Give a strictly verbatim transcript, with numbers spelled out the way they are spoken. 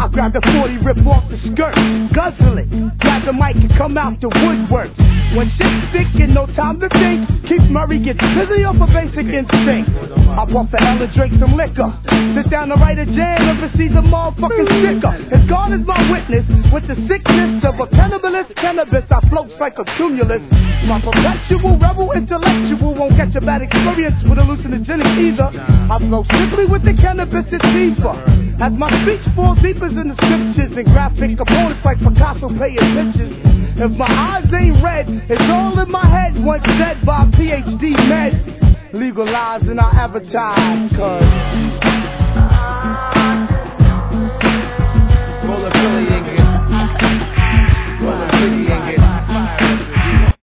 I grab the forty, rip off the skirt, guzzle it, grab the mic and come out the woodworks. When shit's sick and no time to think, Keith Murray gets busy off a basic instinct. I puff the hell and drink some liquor, sit down to write a jam and receive a motherfucking sticker. As God is my witness, with the sickness of a cannibalist cannabis, I float like a cumulus. My perpetual rebel intellectual won't catch a bad experience with hallucinogenic either. I flow simply with the cannabis, it's deeper. As my speech falls deeper in the scriptures and graphic components like Picasso paying pictures. If my eyes ain't red, it's all in my head, once said by a P H D med. Legalize and I advertise, cause